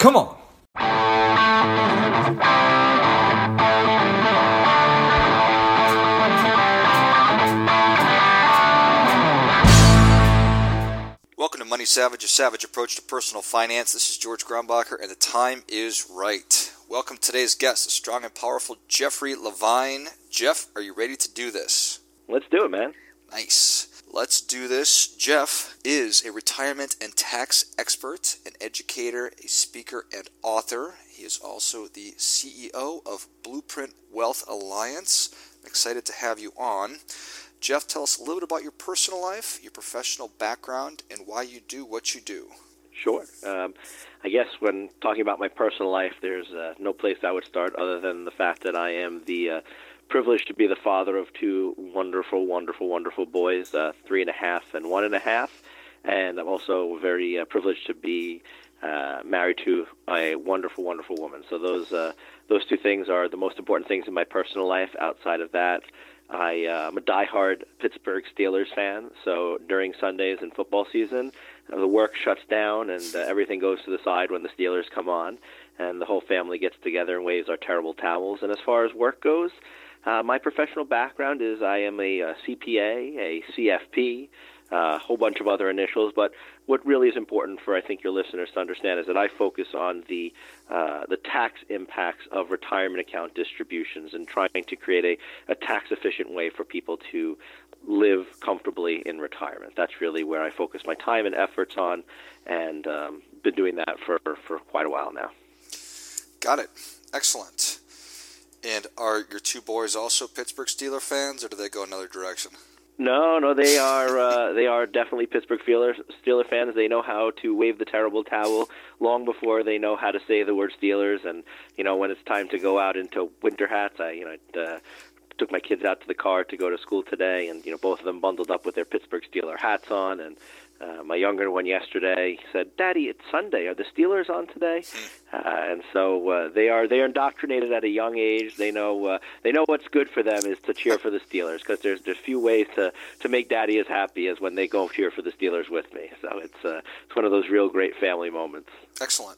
Come on. Welcome to Money Savage, a savage approach to personal finance. This is George Grombacher, and the time is right. Welcome to today's guest, the strong and powerful Jeffrey Levine. Jeff, are you ready to do this? Let's do it, man. Nice. Let's do this. Jeff is a retirement and tax expert, an educator, a speaker, and author. He is also the CEO of Blueprint Wealth Alliance. I'm excited to have you on. Jeff, tell us a little bit about your personal life, your professional background, and why you do what you do. Sure. I guess when talking about my personal life, there's no place I would start other than the fact that I am the privileged to be the father of two wonderful, wonderful, wonderful boys, 3.5 and 1.5. And I'm also very privileged to be married to a wonderful, wonderful woman. So those two things are the most important things in my personal life. Outside of that, I'm a diehard Pittsburgh Steelers fan. So during Sundays and football season, the work shuts down and everything goes to the side when the Steelers come on. And the whole family gets together and waves our terrible towels. And as far as work goes, my professional background is I am a CPA, a CFP, a whole bunch of other initials. But what really is important for, I think, your listeners to understand is that I focus on the tax impacts of retirement account distributions and trying to create a tax-efficient way for people to live comfortably in retirement. That's really where I focus my time and efforts on, and been doing that for quite a while now. Got it. Excellent. And are your two boys also Pittsburgh Steelers fans, or do they go another direction? No, they are definitely Pittsburgh Steelers fans. They know how to wave the terrible towel long before they know how to say the word Steelers. And when it's time to go out into winter hats, I took my kids out to the car to go to school today, and both of them bundled up with their Pittsburgh Steelers hats on. And my younger one yesterday said, "Daddy, it's Sunday. Are the Steelers on today?" And so they are indoctrinated at a young age. They know what's good for them is to cheer for the Steelers, because there's few ways to make Daddy as happy as when they go cheer for the Steelers with me. So it's one of those real great family moments. Excellent.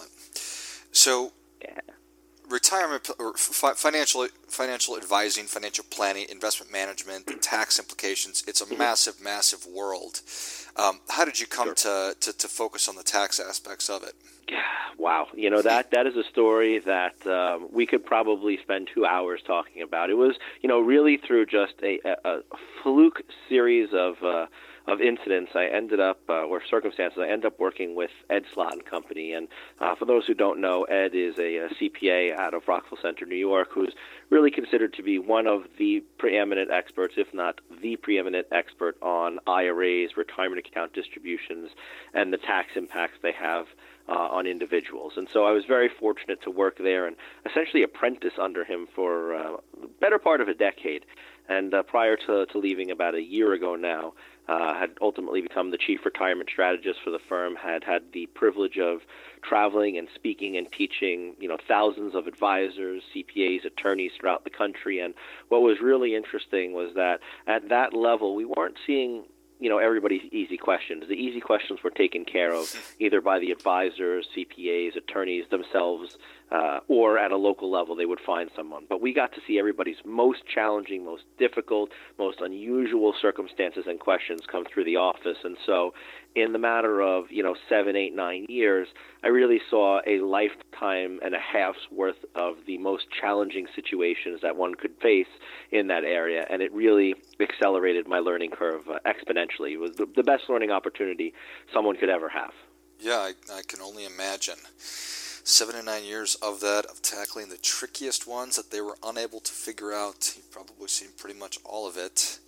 So. Yeah. Retirement or financial advising, financial planning, investment management, the tax implications, it's a massive, massive world. How did you come to focus on the tax aspects of it? Wow. That is a story that we could probably spend 2 hours talking about. It was, really through just a fluke series of incidents, I ended up, or circumstances, I ended up working with Ed Slott & Company. And for those who don't know, Ed is a CPA out of Rockville Center, New York, who's really considered to be one of the preeminent experts, if not the preeminent expert on IRAs, retirement account distributions, and the tax impacts they have on individuals. And so I was very fortunate to work there and essentially apprentice under him for the better part of a decade. And prior to leaving about a year ago now, had ultimately become the chief retirement strategist for the firm, had the privilege of traveling and speaking and teaching, thousands of advisors, CPAs, attorneys throughout the country. And what was really interesting was that at that level, we weren't seeing everybody's easy questions. The easy questions were taken care of either by the advisors, CPAs, attorneys themselves, or at a local level they would find someone. But we got to see everybody's most challenging, most difficult, most unusual circumstances and questions come through the office. And so in the matter of, 7, 8, 9 years, I really saw a lifetime and a half's worth of the most challenging situations that one could face in that area. And it really accelerated my learning curve exponentially. It was the best learning opportunity someone could ever have. Yeah, I can only imagine. 7 to 9 years of that, of tackling the trickiest ones that they were unable to figure out. You've probably seen pretty much all of it.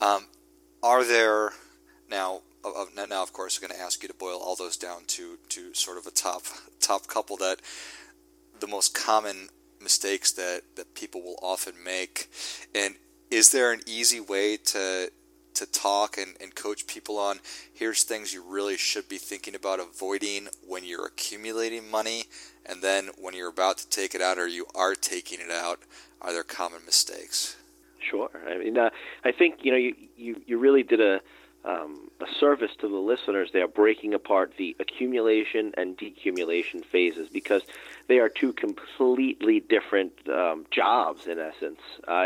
Are there, now of course, I'm going to ask you to boil all those down to sort of a top couple, that the most common mistakes that people will often make. And is there an easy way to talk and coach people on, here's things you really should be thinking about avoiding when you're accumulating money, and then when you're about to take it out or you are taking it out, are there common mistakes? Sure. I mean, I think you really did a a service to the listeners, they are breaking apart the accumulation and decumulation phases because they are two completely different jobs. In essence,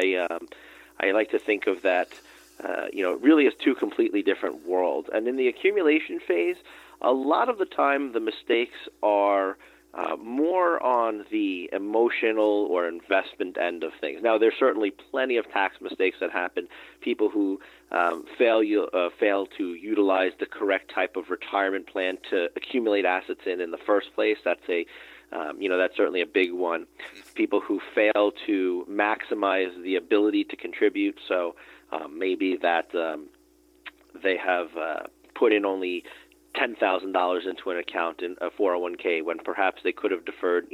I like to think of that, really as two completely different worlds. And in the accumulation phase, a lot of the time the mistakes are more on the emotional or investment end of things. Now, there's certainly plenty of tax mistakes that happen. People who fail to utilize the correct type of retirement plan to accumulate assets in the first place. That's that's certainly a big one. People who fail to maximize the ability to contribute. So maybe that they have put in only $10,000 into an account in a 401k when perhaps they could have deferred,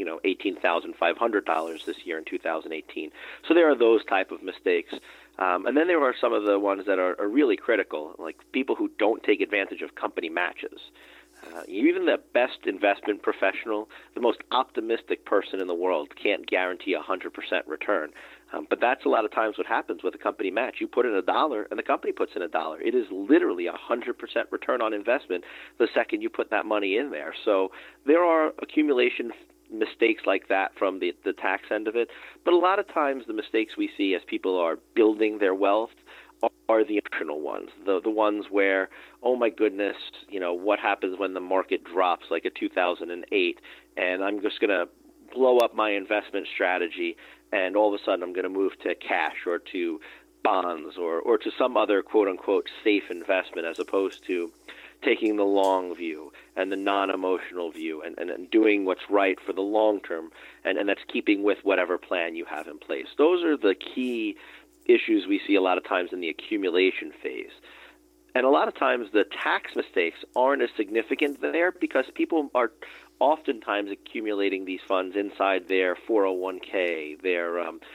$18,500 this year in 2018. So there are those type of mistakes. And then there are some of the ones that are really critical, like people who don't take advantage of company matches. Even the best investment professional, the most optimistic person in the world can't guarantee a 100% return. But that's a lot of times what happens with a company match. You put in $1 and the company puts in $1. It is literally a 100% return on investment the second you put that money in there. So there are accumulation mistakes like that from the tax end of it. But a lot of times the mistakes we see as people are building their wealth are the emotional ones, the ones where, oh my goodness, what happens when the market drops like a 2008, and I'm just going to blow up my investment strategy, and all of a sudden I'm going to move to cash or to bonds or to some other quote-unquote safe investment as opposed to taking the long view and the non-emotional view and doing what's right for the long term, and that's keeping with whatever plan you have in place. Those are the key issues we see a lot of times in the accumulation phase. And a lot of times the tax mistakes aren't as significant there because people are oftentimes accumulating these funds inside their 401k, their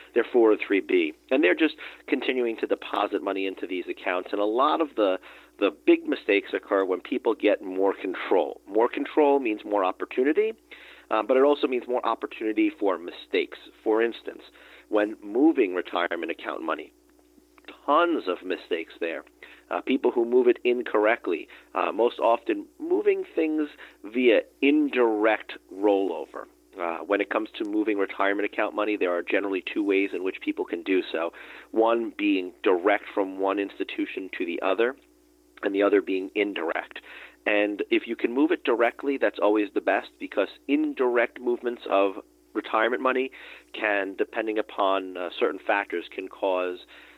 403b, and they're just continuing to deposit money into these accounts. And a lot of the big mistakes occur when people get more control. More control means more opportunity, but it also means more opportunity for mistakes. For instance, when moving retirement account money, tons of mistakes there. People who move it incorrectly, most often moving things via indirect rollover. When it comes to moving retirement account money, there are generally two ways in which people can do so. One being direct from one institution to the other, and the other being indirect. And if you can move it directly, that's always the best because indirect movements of retirement money can, depending upon certain factors, can cause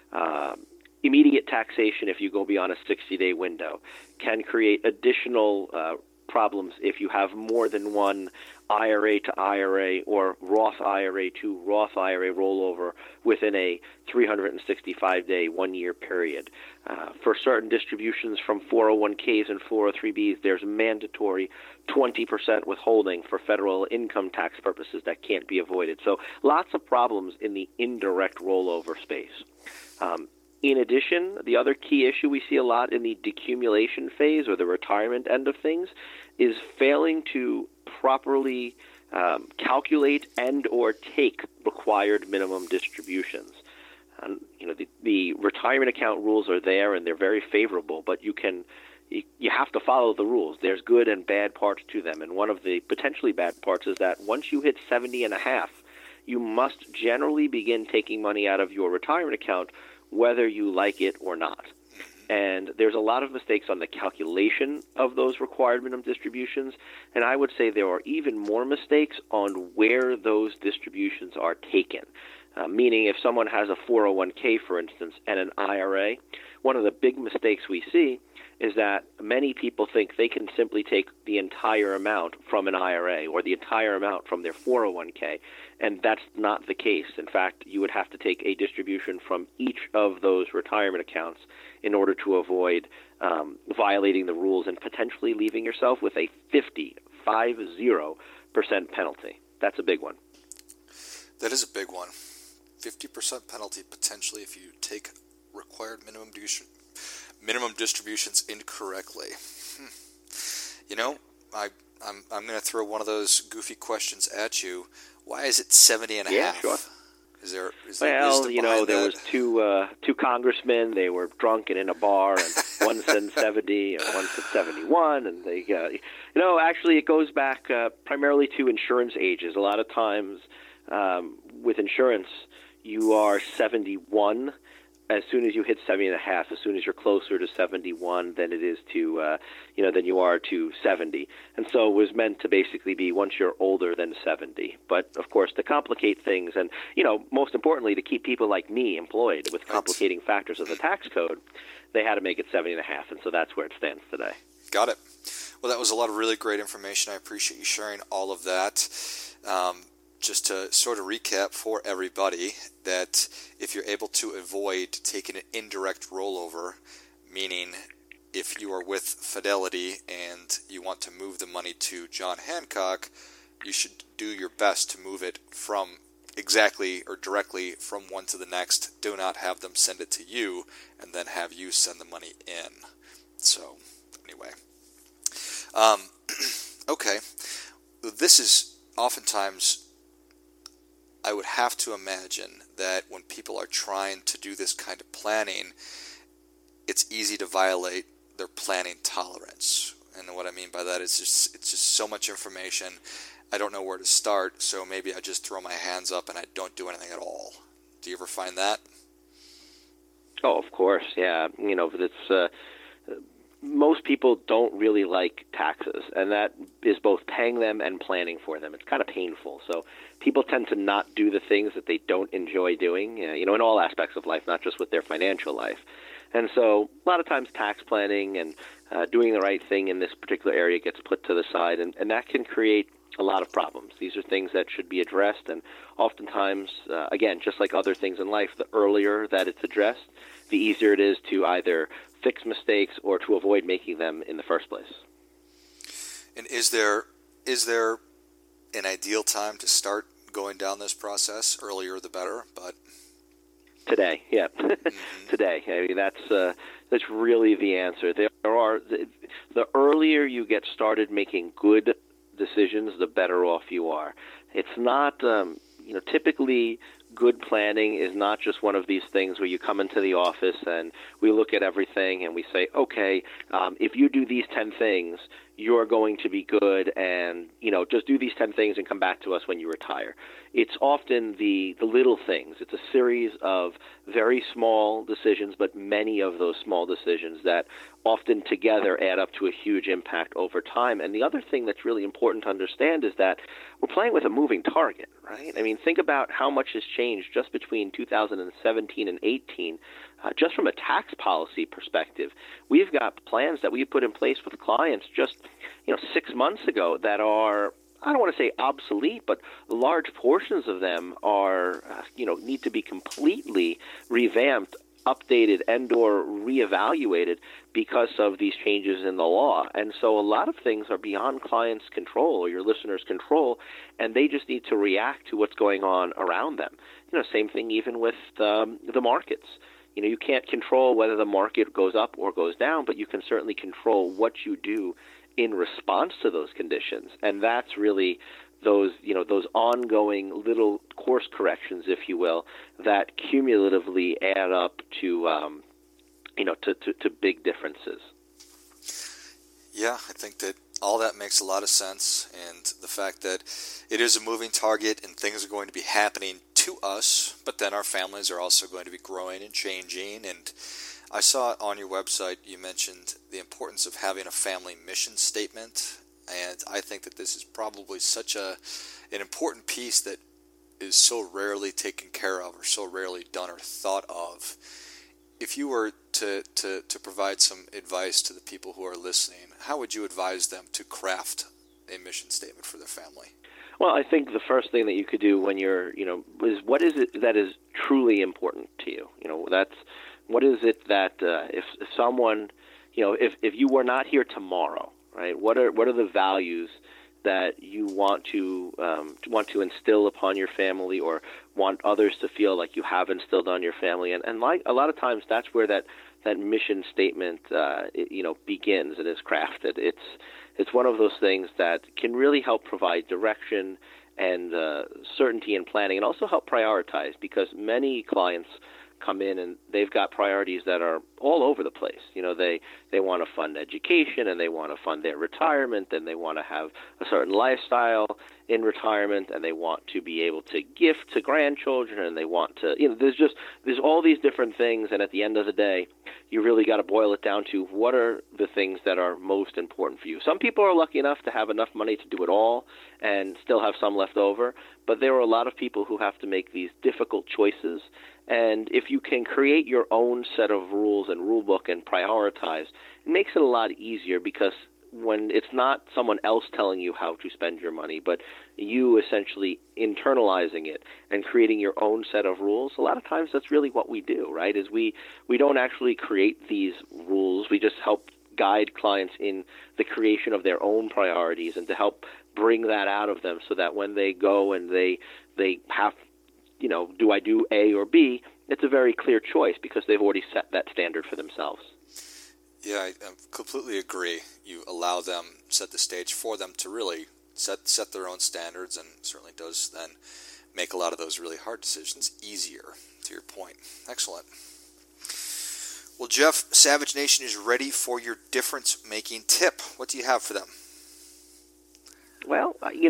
immediate taxation if you go beyond a 60-day window, can create additional problems if you have more than one IRA to IRA or Roth IRA to Roth IRA rollover within a 365-day, one-year period. For certain distributions from 401ks and 403bs, there's mandatory 20% withholding for federal income tax purposes that can't be avoided. So lots of problems in the indirect rollover space. In addition, the other key issue we see a lot in the decumulation phase or the retirement end of things is failing to properly calculate and or take required minimum distributions. The retirement account rules are there and they're very favorable, but you have to follow the rules. There's good and bad parts to them, and one of the potentially bad parts is that once you hit 70 and a half, you must generally begin taking money out of your retirement account whether you like it or not. And there's a lot of mistakes on the calculation of those required minimum distributions, and I would say there are even more mistakes on where those distributions are taken. Meaning if someone has a 401k, for instance, and an IRA, one of the big mistakes we see is that many people think they can simply take the entire amount from an IRA or the entire amount from their 401k, and that's not the case. In fact, you would have to take a distribution from each of those retirement accounts in order to avoid violating the rules and potentially leaving yourself with a 50% penalty. That's a big one. That is a big one. 50% penalty potentially if you take required minimum distributions incorrectly. I'm going to throw one of those goofy questions at you. Why is it 70 and a half? Sure. Is there wisdom behind there that? was two congressmen. They were drunk and in a bar, and one said 70 and one said 71, and they, actually it goes back primarily to insurance ages. A lot of times with insurance, you are 71 as soon as you hit 70 and a half. As soon as you're closer to 71 than it is to, than you are to 70. And so it was meant to basically be once you're older than 70. But, of course, to complicate things and, most importantly, to keep people like me employed with complicating factors of the tax code, they had to make it 70 and a half. And so that's where it stands today. Got it. Well, that was a lot of really great information. I appreciate you sharing all of that. Just to sort of recap for everybody that if you're able to avoid taking an indirect rollover, meaning if you are with Fidelity and you want to move the money to John Hancock, you should do your best to move it from exactly or directly from one to the next. Do not have them send it to you and then have you send the money in. So anyway, okay, this is oftentimes, I would have to imagine that when people are trying to do this kind of planning, it's easy to violate their planning tolerance. And what I mean by that is it's just so much information. I don't know where to start, so maybe I just throw my hands up and I don't do anything at all. Do you ever find that? Oh, of course, yeah. It's most people don't really like taxes, and that is both paying them and planning for them. It's kind of painful. So people tend to not do the things that they don't enjoy doing, in all aspects of life, not just with their financial life. And so a lot of times tax planning and doing the right thing in this particular area gets put to the side, and that can create a lot of problems. These are things that should be addressed, and oftentimes, again, just like other things in life, the earlier that it's addressed, the easier it is to either fix mistakes or to avoid making them in the first place. And is there an ideal time to start going down this process? Earlier the better, but today, yeah, today. I mean, that's really the answer. The earlier you get started making good decisions, the better off you are. It's not, typically good planning is not just one of these things where you come into the office and we look at everything and we say, okay, if you do these 10 things, you're going to be good, and, just do these 10 things and come back to us when you retire. It's often the little things. It's a series of very small decisions, but many of those small decisions that often together add up to a huge impact over time. And the other thing that's really important to understand is that we're playing with a moving target, right? I mean, think about how much has changed just between 2017 and 18. Just from a tax policy perspective, we've got plans that we put in place with clients just 6 months ago that are, I don't want to say obsolete, but large portions of them are, need to be completely revamped, updated, and or reevaluated because of these changes in the law. And so a lot of things are beyond clients' control or your listeners' control, and they just need to react to what's going on around them. Same thing even with the markets. You can't control whether the market goes up or goes down, but you can certainly control what you do in response to those conditions. And that's really those ongoing little course corrections, if you will, that cumulatively add up to big differences. Yeah, I think that all that makes a lot of sense, and the fact that it is a moving target and things are going to be happening to us, but then our families are also going to be growing and changing. And I saw on your website you mentioned the importance of having a family mission statement, and I think that this is probably such an important piece that is so rarely taken care of or so rarely done or thought of. If you were to provide some advice to the people who are listening, how would you advise them to craft a mission statement for their family? Well, I think the first thing that you could do when you're, is what is it that is truly important to you? That's what is it that if someone, if you were not here tomorrow, right? What are the values that you want to instill upon your family, or want others to feel like you have instilled on your family? And like a lot of times, that's where that mission statement begins and is crafted. it's one of those things that can really help provide direction and certainty in planning, and also help prioritize, because many clients come in and they've got priorities that are all over the place. They want to fund education, and they want to fund their retirement, and they want to have a certain lifestyle in retirement, and they want to be able to gift to grandchildren, and they want to, there's all these different things, and at the end of the day, you really got to boil it down to what are the things that are most important for you. Some people are lucky enough to have enough money to do it all and still have some left over, but there are a lot of people who have to make these difficult choices. And if you can create your own set of rules and rule book and prioritize, it makes it a lot easier, because when it's not someone else telling you how to spend your money, but you essentially internalizing it and creating your own set of rules, a lot of times that's really what we do, right? Is we don't actually create these rules. We just help guide clients in the creation of their own priorities, and to help bring that out of them, so that when they go and they have, do I do A or B, it's a very clear choice, because they've already set that standard for themselves. Yeah, I completely agree. You allow them, set the stage for them to really set their own standards, and certainly does then make a lot of those really hard decisions easier, to your point. Excellent. Well, Jeff, Savage Nation is ready for your difference-making tip. What do you have for them? Well,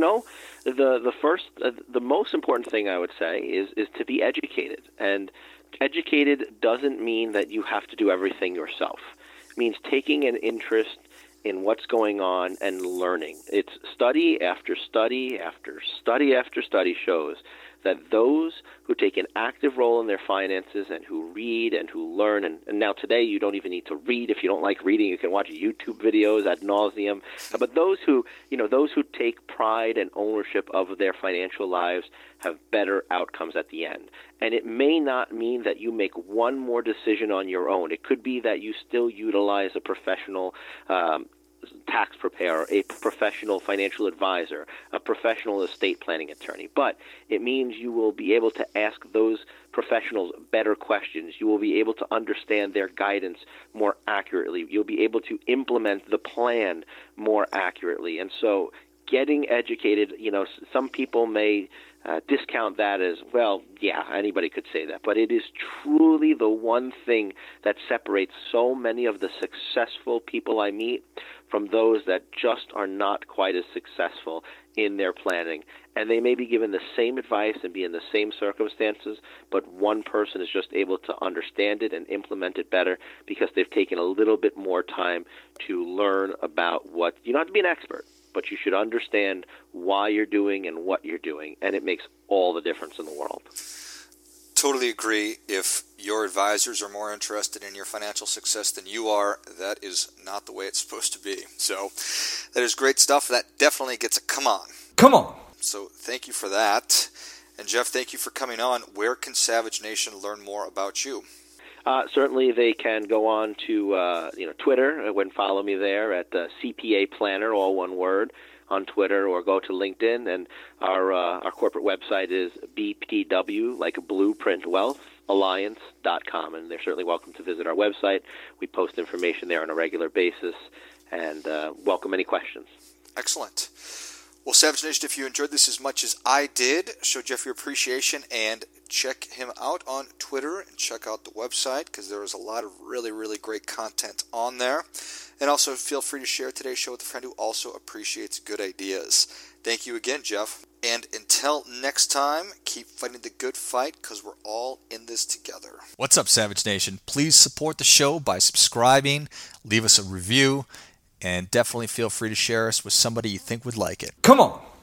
the most important thing I would say is to be educated. And educated doesn't mean that you have to do everything yourself. It means taking an interest in what's going on and learning. It's study after study after study after study shows that those who take an active role in their finances, and who read and who learn, and now today you don't even need to read. If you don't like reading, you can watch YouTube videos ad nauseum. But those who take pride and ownership of their financial lives have better outcomes at the end. And it may not mean that you make one more decision on your own. It could be that you still utilize a professional tax preparer, a professional financial advisor, a professional estate planning attorney. But it means you will be able to ask those professionals better questions. You will be able to understand their guidance more accurately. You'll be able to implement the plan more accurately. And so getting educated, some people may discount that as, well, yeah, anybody could say that. But it is truly the one thing that separates so many of the successful people I meet from those that just are not quite as successful in their planning. And they may be given the same advice and be in the same circumstances, but one person is just able to understand it and implement it better because they've taken a little bit more time to learn about what, you don't have to be an expert, but you should understand why you're doing and what you're doing, and it makes all the difference in the world. Totally agree. If your advisors are more interested in your financial success than you are, that is not the way it's supposed to be. So that is great stuff. That definitely gets a come on. Come on. So thank you for that. And Jeff, thank you for coming on. Where can Savage Nation learn more about you? Certainly, they can go on to Twitter and follow me there at CPA Planner, all one word, on Twitter, or go to LinkedIn. And our corporate website is BPW, like Blueprint Wealth Alliance.com, and they're certainly welcome to visit our website. We post information there on a regular basis, and welcome any questions. Excellent. Well, Savage Nation, if you enjoyed this as much as I did, show Jeff your appreciation and check him out on Twitter and check out the website, because there is a lot of really, really great content on there. And also feel free to share today's show with a friend who also appreciates good ideas. Thank you again, Jeff. And until next time, keep fighting the good fight, because we're all in this together. What's up, Savage Nation? Please support the show by subscribing, leave us a review, and definitely feel free to share us with somebody you think would like it. Come on!